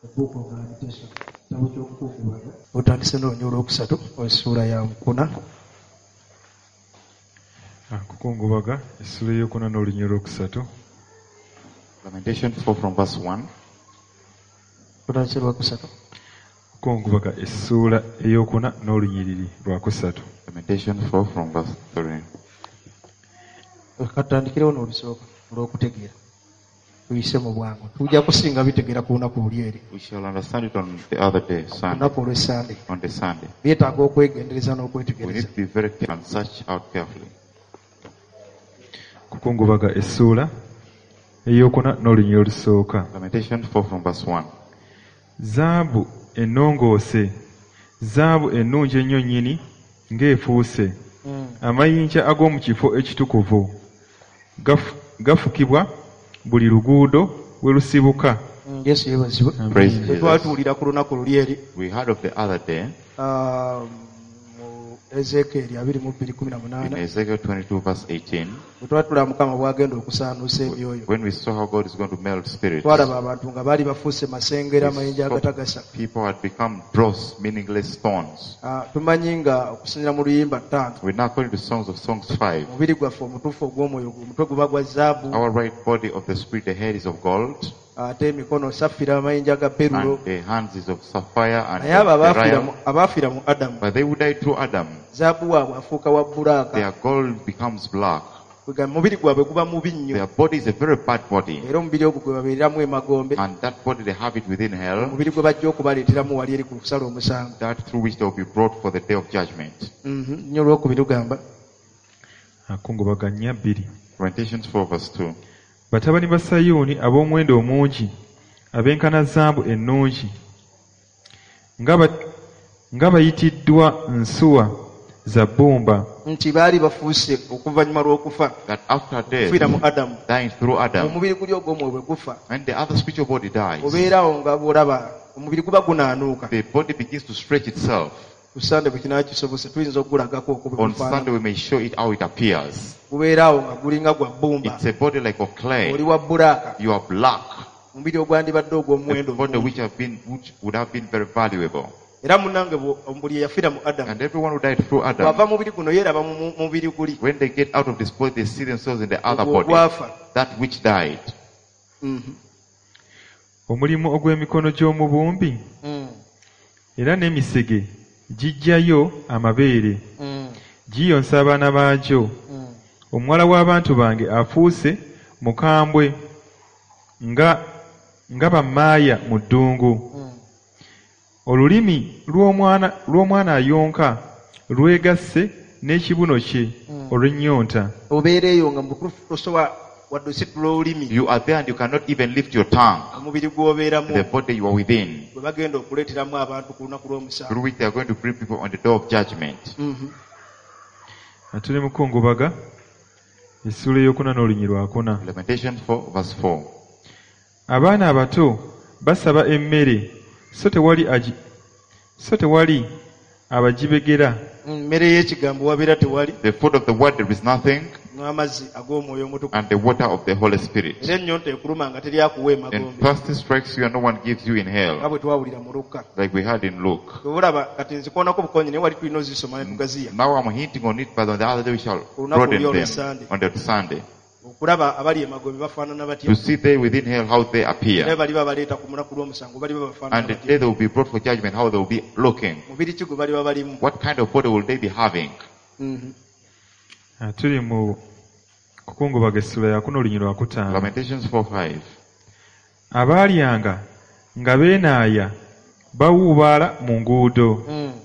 The book of Lamentation. Kitabo ky'okukungubaga. Otandise n'olunyolo olwokusatu essuula ya 4. Kukungubaga essuula ey'okuna n'olunyolo olwokusatu. Lamentation 4 from verse 1. Otandise lwakusatu. Kukungubaga essuula ey'okuna n'olunyiriri lwakusatu. Lamentation 4 from verse 3. Katandikirewo n'olusooka olw'okutegeera. Tuyise mu bwangu. Tujja kusinga bitegeera ku lunaku luli eri. We shall understand it on the other day, Sunday. Lunaku olw'Essande. On the Sunday. Byetaaga okwegendereza We need n'okwetegereza. to be very careful and search out carefully. Kukungubaga essuula ey'okuna n'olunyiriri olusooka. Lamentation 4 from verse 1. Zaabu ennongoose, zaabu ennungi ennyo nnyini ng'efuuse, amayinja ag'omu kifo ekitukuvu gafukibwa buli luguudo we lusibuka. Yesu yeebazibwe. Praise Jesus. Twatuwulira ku lunaku luli eri We heard of the other day mu Ezekiel 22:18 in Ezekiel 22 verse 18 bwe twatulaba Mukama bw'agenda okusaanuusa ebyoyo. when we saw how God is going to melt spirits. Twalaba abantu nga baali bafuuse masengera amayinja agatagasa. People had become dross, meaningless stones. Tumanyi nga okusinziira mu luyimba 5 We're now according to Songs of Songs 5. omubiri gwaffe omutuufu ogw'omwoyo omutwe guba gwa zaabu, Our right body of the spirit, the head is of gold, ate emikono safira, amayinja ga perulo. and the hands is of sapphire and Naye abo beryl. abaafiira mu Adamu, But they who died through Adam, zaabu waabwe afuuka wa bbulaaka. their gold becomes black. Omubiri gwabwe guba mubi nnyo, Their body is a very bad body. era omubiri ogwo gwe babeereramu emagombe, And that body, they have it within hell, omubiri gwe bajja okubaleeteramu wali eri ku kusala omusango. that through which they will be brought for the day of judgment. Nnyo olwokubiri tugamba Akungubaganya 2. Lamentations 4 verse 2. Batabani ba Sayuuni ab'omuwendo omungi, ab'enkana zaabu ennungi, nga bayitiddwa nsuwa za bbumba, nti baali bafuuse okuvannyuma lw'okufa That after death, kufiira mu Adamu, dying through Adam, omubiri guli ogw'omwoyo bwe gufa, when the other spiritual body dies, obeerawo nga bw'olaba omubiri guba gunaanuuka. the body begins to stretch itself. Ku Sande bwe kinaa kisobose tuyinza okugulagako okuba On Sunday gufaanana. we may show it how it appears. Gubeeraawo nga gulinga gwa bbumba, It's a body like of clay. oli wa bbulaaka, You are black. omubiri ogwandibadde A ogw'omuwendo body omungi. which would have been very valuable. Era munnange buli yafiira mu Adamu, And everyone who died through Adam, bw'ava mubiri guno yeeraba mu mubiri guli when they get out of this body, they see themselves in the other ogwo body, ogwafa. that which died. omulimu ogw'emikono gy'omubumbi, era n'emisege gijjayo amabeere, giyonsa abaana baagyo. Omuwala w'abantu bange afuuse mukambwe nga bammaaya mu ddungu. Olulimi lw'omwana ayonka lwegasse n'ekibuno kye olw'ennyonta. Obeereeyo nga mutuufu tosobola wadde ositula olulimi, You are there and you cannot even lift your tongue. omubiri gw'obeeramu The body you are within, bwe bagenda okuleeteramu abantu ku lunaku lw'omusango. through which they are going to bring people on the door of judgment. Atuli mukungubaga essuula ey'okuna n'olunyi lwakuna. Lamentation 4 verse 4. Abaana abato basaba emmere, so tewali abagibegera. Mmere y'ekigambo wabeera tewali, The food of the word there is nothing, n'amazzi ag'omwoyo omutukuvu. and the water of the Holy Spirit. Era ennyonta ekuluma nga teri akuwa And emagombe, thirsty strikes you and no one gives you in nga hell, bwe twawulira mu Luka. like we had in Luke. Olaba kati nzikoonako bukonyi naye wali tulina ozisoma ne tugaziya, Now I'm hinting on it, but on the other day we shall Olunaku broaden luli them olw'Essande. on the Sunday. okulaba abali emagombe bafaanana batya, To see they within hell how they naye appear, baliba baleeta ku lunaku lw'omusango baliba bafaanana and the batya, day they will be brought for judgment, how they will be looking. mubiri ki gwe baliba balimu. What kind of body will they be having? Tuli mu kukungubaga essula yakuna olunyi lwakutaano. Lamentations 4:5. Abaalyanga nga beenaaya bawuubaala mu nguudo,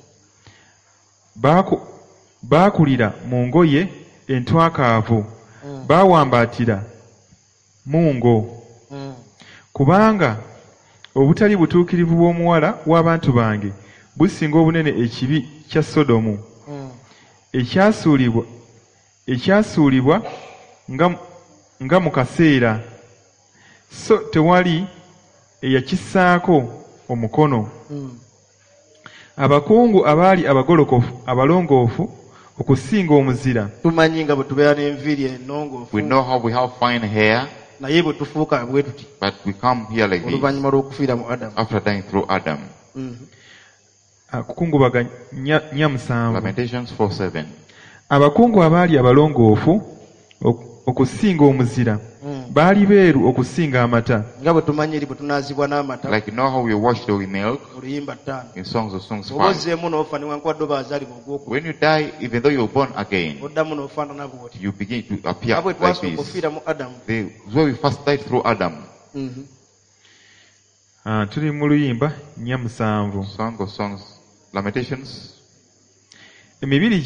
baakulira mu ngoye entwakaavu, baawambaatira mungo. Kubanga obutali butuukirivu bw'omuwala w'abantu bange businga obunene ekibi kya Sodomu, ekyasuulibwa nga mu kaseera, so tewali eyakissaako omukono. Abakungu abaali abalongoofu okusinga omuzira, Tumanyi nga bwe tubeera n'enviiri ennongoofu, We know how we have fine hair, naye bwe tufuuka bwe tuti But we come here like this oluvannyuma lw'okufiira mu Adamu. after dying through Adam. Kukungubaga nya musanvu. Lamentations 4:7. Abakungu abaali abalongoofu okusinga omuzira baali beeru okusinga amata. Nga bwe tumanyi eri bwe tunaazibwa n'amata Like you know how we washed with milk mu luyimba 5. in Songs of Songs Oba 5. ozzeemu n'ofa newankubadde oba azaalibwa ogwokubiri. When you die, even though you're born again, Oddamu n'ofaanana bw'oti. you begin to appear Nga bwe like twasooka this. okufiira mu Adamu. Where we first died through Adam. Tuli mu luyimba nya musanvu. Song of Songs, Lamentations. Emibiri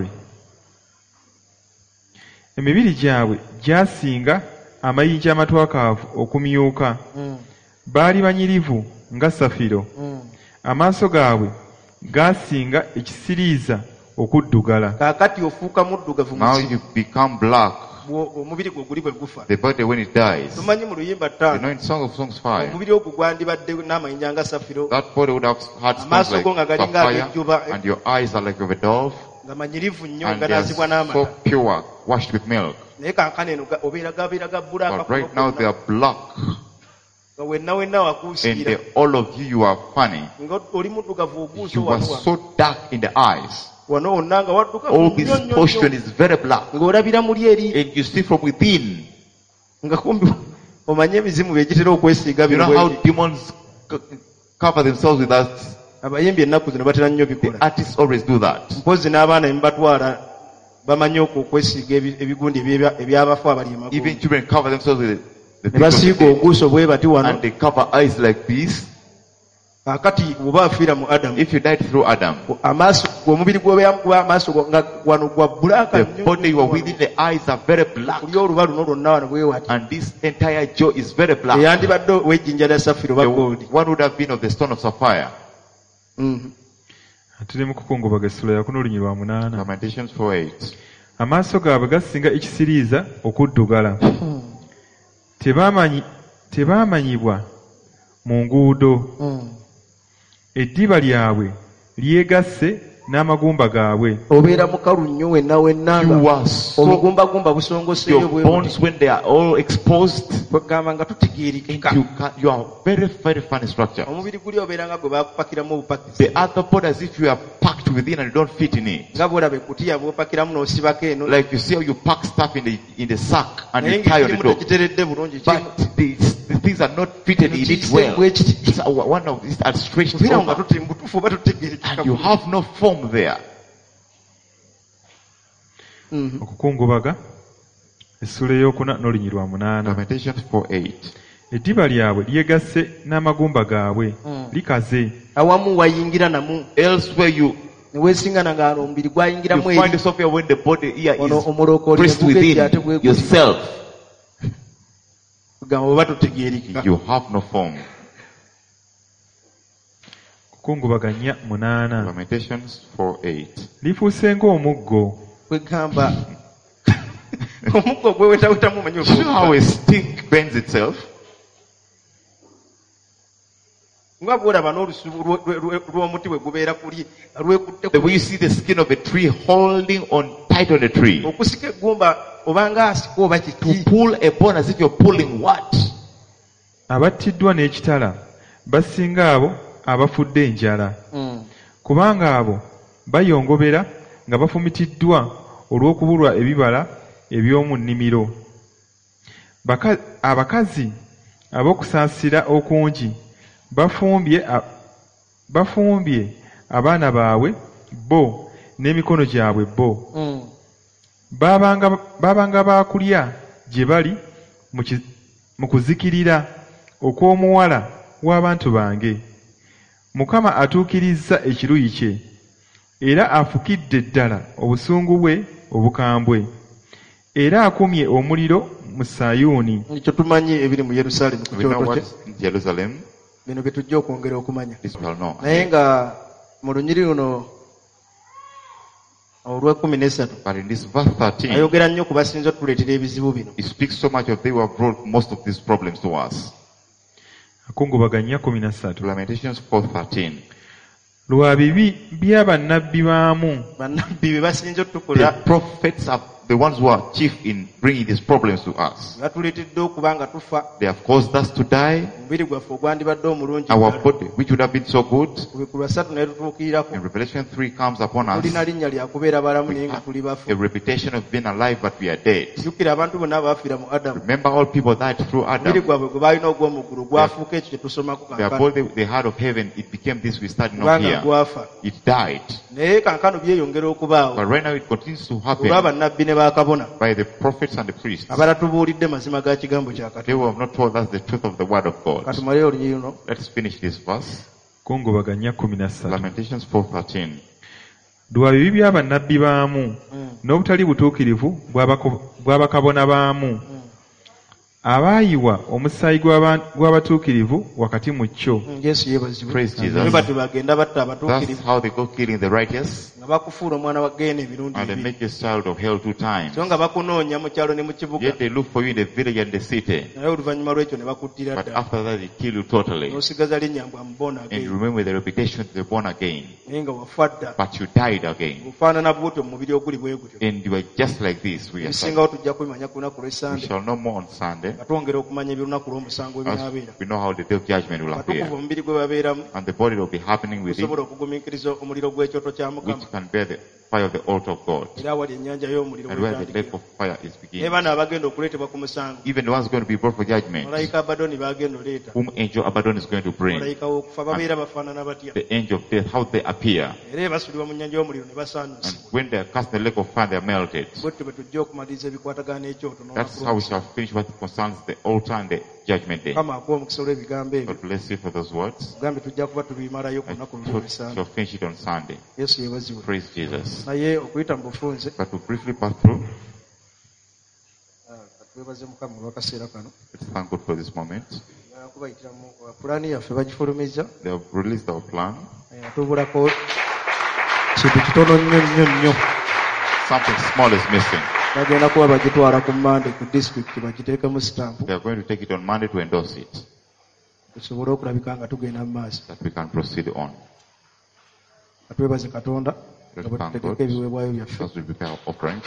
gyabwe gyasinga amayinja amatwakaavu okumyuka. Baali banyirivu nga safiro. Amaaso gaabwe gaasinga ekisiriiza okuddugala. Kaakati ofuuka muddugavu Now muzibu. you become black. Omubiri gwe guli bwe gufa. The body when it dies. Tumanyi mu luyimba You know 5. in Song of Songs 5, Omubiri ogwo gwandibadde n'amayinja nga safiro. that body would have had stones Amaaso like go nga galinga sapphire, ag'ejjuba. and your eyes are like of a dove, Nga manyirivu nnyo and nga they are naazibwa so n'amata. pure, washed with milk. Naye kankana eno gabeera ga bbulaaka. But right now they are black, nga wenna and wakuusiira. all of you are funny. Nga oli muddugavu oguuso You are wano so dark in the eyes. wano wonna nga waddugavu All this nnyo nnyo portion nnyo. is very black, Ng'olabira muli eri and you see from within. nga kumbi omanye emizimu byegitera okwesiiga You know how bino. demons cover themselves with that. Abayimbi ennaku zino batera nnyo The bikola. artists always do that. Mpozi n'abaana emubatwala bamanyi okwesiiga ebigundi ebyabafu abali Even emagombe. children cover themselves with the Ne basiiga things of oguuso bwe bati the- wano. and they cover eyes like this. Kaakati bw'oba afiira mu Adamu, If you died through Adam, amaaso omubiri gw'obeera amaaso nga wano gwa bbulaaka the nnyo body you are nnyo within, the eyes are very black, kuli oluba luno lwonna wano bwe wati. and this entire jaw is very black. Eyandibadde ow'ejjinja lya safiro The ba gold. one would have been of the stone of sapphire. Tuli mu kukungubaga essula yakuna olunyi lwa 8. Lamentations 4:8. Amaaso gaabwe gasinga ekisiriiza okuddugala. Tebaamanyibwa mu nguudo. Eddiba lyabwe lyegasse n'amagumba gaabwe. Obeera mukalu nnyo wenna wenna You nga are so, obugumbagumba busongoseeyo your bwe bones when they are all exposed, kwegamba nga tutegeereka. you are very, very funny structure. Omubiri guli obeera nga gwe baakupakiramu obupakisi. The other body as if you are packed within and you don't fit in it. Nga bw'olaba ekkutiya bw'opakiramu n'osibako eno. Like you see how you pack stuff in the sack and Naye you tie on the ng'ekirimu door. tekiteredde bulungi. But the things are not fitted in it well. It's one of these are stretched Obeera nga over, mutuufu oba tutegeerekeka. and you have no form there. Okukungubaga essula ey'okuna n'olunyi lwa 8. Lamentations 4:8. Eddiba lyabwe lyegasse n'amagumba gaabwe. Likaze. Awamu wayingira namu. Elsewhere you Ne weesiŋŋana nga omubiri gwayingiramu find eri. yourself here when the body here Ono is omulookooli pressed ne gugejja ate within bwe guti. yourself. Gamba oba tutegeerekeka. You have no form. Okukungubaga nya 8. Lamentations 4:8. Lifuuse ng'omuggo. Kwegamba omuggo gwewetawetamu omanyi You know how a stick bends itself? nga bw'olaba n'olusubu lw'omuti bwe gubeera kuli nga lwekutte The way you see the skin of a tree holding on tight on a tree. okusika eggumba obanga asika oba To kiki. pull a bone as if you're pulling what? Abattiddwa n'ekitala basinga abo abafudde enjala. Kubanga abo bayongobera nga bafumitiddwa olw'okubulwa ebibala eby'omu nnimiro. Abakazi ab'okusaasira okungi bafumbye abaana baabwe bo n'emikono gyabwe bo. Baabanga baakulya gye bali mu kuzikirira okw'omuwala w'abantu bange. Mukama atuukirizza ekiruyi kye, era afukidde ddala obusungu bwe obukambwe, era akumye omuliro mu Sayuuni. Ekyo tumanyi ebiri mu Yerusaalemi ku We know kyoto kye. what's in Jerusalem. Bino bye tujja okwongera okumanya. This we shall know. Naye nga mu lunyiri luno olw'ekumi But in this verse 13, ayogera nnyo ku basinza otuleetera ebizibu bino. it speaks so much of they who have brought most of these problems to us. Akungubaganya 13. Lamentations 4:13. Lwa bibi bya bannabbi baamu Bannabbi be basinza The otukola prophets have the ones who are chief in bringing these problems to us. batuleetedde okuba nga tufa They have caused us to die. omubiri gwaffe ogwandibadde omulungi Our body, which would have been so good. ku 3 naye tutuukirirako And Revelation 3 comes upon us. tulina linnya lya kubeera balamu naye nga tuli bafu A reputation of being alive, but we are dead. jjukira abantu bonna abafiira mu adamu Remember, all people died through omubiri Adam. gwabwe gwe baalina ogw'omuggulu gwafuuka ekyo kye tusomako Their kankano body, they had of heaven, it became this we studied now kubanga here. gwafa It died. naye kankano byeyongera okubaawo But right now it continues to olwa happen bannabbi ne bakabona by the prophets and the priests. abalatubuulidde mazima ga kigambo kya They katonda who have not told us the truth of the word of God. katumale olunyi luno Let's finish this verse. Kongobaganya 13. Lamentations 4:13. Lwa bibi bya bannabbi baamu n'obutali butuukirivu bw'abakabona baamu abaayiwa omusaayi gw'abatuukirivu wakati mu kyo. yesu yeebazibwe Praise Jesus. ne bati bagenda batta That's abatuukirivu how they go killing the righteous, nga bakufuula omwana wa geena emirundi and they ebiri make this child of hell 2 times. so nga bakunoonya mu kyalo ne mu kibuga Yet they look for you in the village and the city. naye oluvannyuma lw'ekyo ne bakuttira But ddala after that they kill you totally. n'osigaza linnya mbwa mubona And again you remember the reputation they born again. naye nga wafa dda But you died again. ofaanana bwotyo mu mubiri oguli bwe gutyo And you are just like this. We ebisingawo tujja kubimanya ku lunaku lw'essande shall know more on Sunday, nga twongera okumanya ebyolunaku lw'omusango as ebinaabeera we know how the day of judgment will appear. batukuvu omubiri gwe babeeramu And the body will be happening with it, gusobola okugumiikiriza omuliro gw'ekyoto kya mukama which can bear the fire of the altar of God. era awali ennyanja y'omuliro And where the lake wetandikira of fire is naye beginning. baana abagenda okuleetebwa ku musango Even the ones going to be brought for judgment, malayika abadoni bagenda oleeta whom angel Abaddon is going to bring. malayika w'okufa babeera bafaanana batya The angel of death, how they appear. era basulibwa mu nnyanja y'omuliro ne And basaanuusibwa when they are cast in the lake of fire, they are melted. bwetyo bwe tujja okumaliriza ebikwatagana n'ekyoto That's n'olunaku how we lw'omusango. shall finish what concerns the altar and the judgment day. mukama akuwa omukisa olw'ebigambo ebyo God bless you for those words. gambe tujja kuba tubimalayo ku I lunaku shall lw'omusango finish it on Sunday. yesu yeebazibwe Praise Jesus. naye okuyita mu bufunze But to briefly pass through, twebaze mukama olw'akaseera kano let's thank God for this moment. kubayitira mu pulaani yaffe bagifulumiza They have released our plan. atubulako kintu kitono nnyo Something small is missing. bagenda kuba bagitwala ku mande ku disitulikiti bagiteekemu sitampu They are going to take it on Monday to endorse it, tusobole okulabika nga tugenda mu maaso that we can proceed on. katwebaze katonda Let's nga bwe thank tutegeka God ebiweebwayo byaffe as we prepare our offerings.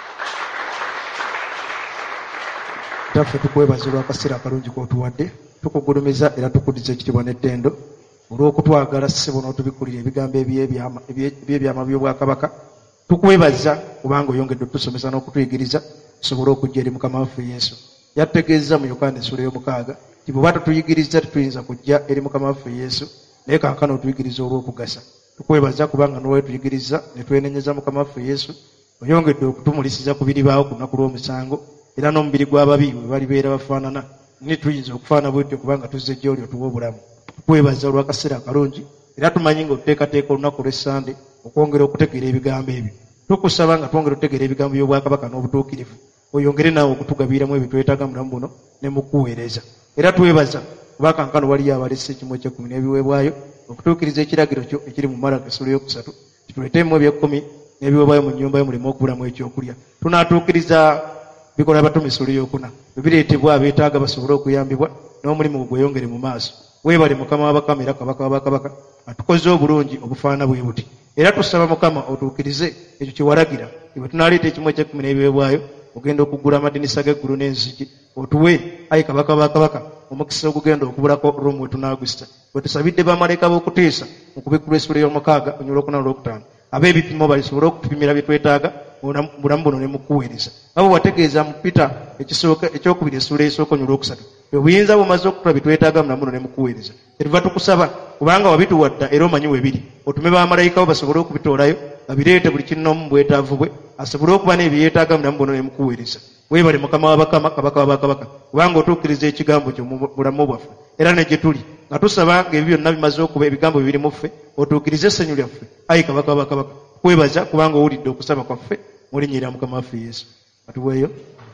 taffe tukwebaza olw'akaseera akalungi k'otuwadde tukugulumiza era tukuddiza ekitiibwa n'ettendo olw'okutwagala ssebo n'otubikulira ebigambo eby'ebyama by'obwakabaka tukwebaza kubanga oyongedde otusomesa n'okutuyigiriza tusobole okujja eri mukama waffe yesu yatutegeeza mu yokaana essula y'omukaaga ti bwe batutuyigiriza tetuyinza kujja eri mukama waffe yesu naye kankana otuyigiriza olw'okugasa tukwebaza kubanga n'olwetuyigiriza ne twenenyeza mukama waffe yesu oyongedde okutumulisiza ku biribaawo ku lunaku lw'omusango era n'omubiri gw'ababi bwe balibeera bafaanana ne tuyinza okufaana bwetyo kubanga tuzze gy'oli otuwa obulamu tukwebaza olw'akaseera akalungi era tumanyi ng'otuteekateeka olunaku lw'essande okwongera okutegeera ebigambo ebyo tukusaba nga twongera okutegeera ebigambo by'obwakabaka n'obutuukirivu oyongere naawe okutugabiramu ebitwetaaga mulamu buno ne mu kuweereza era twebaza kuba kankano waliyo abalese ekimu ekyekumi n'ebiweebwayo okutuukiriza ekiragiro kyo ekiri mu Malaki essula yokusatu kituleetemu ebyekumi n'ebiweebwayo mu nnyumba yo mulimu okubulamu ekyokulya tunaatuukiriza bikola batumi essula eyokuna ebireetebwa abeetaaga basobole okuyambibwa n'omulimu gweyongere mu maaso weebale mukama w'abakama era kabaka w'abakabaka atukoze obulungi obufaana bwe buti era tusaba mukama otuukirize ekyo kyewalagira bwe tunaaleeta ekimu ekyekumi n'ebiweebwayo ogenda okugula amadinisa g'eggulu n'enzigi otuwe ayi kabaka bakabaka omukisa ogugenda okubulako rumu we tunaagusita bwe tusabidde bamalayika b'okutiisa mu kubikkula essula y'omukaaga onyula okuna olwokutaano ab'ebipimo basobole okutupimira bye twetaaga bulamu buno ne mu kuweereza abo wategeeza mu Pita ekyokubiri essula esooka onyula okusatu obuyinza bumaze okutula bye twetaaga mulamu buno ne mu kuweereza kyetuva tukusaba kubanga wabituwadda era omanyi weebiri otume bamalayika bo basobole okubitoolayo babireete buli kinoomu bwetaavu bwe asobole okuba n'ebyeyeetaaga mulamu buno ne mu kuweereza weebale mukama w'abakama kabaka w'abakabaka kubanga otuukiriza ekigambo kyo mu bulamu bwaffe era ne gye tuli nga tusaba ng'ebyo byonna bimaze okuba ebigambo bibiri mu ffe otuukirize essanyu lyaffe ayi kabaka w'abakabaka kwebaza kubanga owulidde okusaba kwaffe mu linnya lya mukama waffe yesu atuweeyo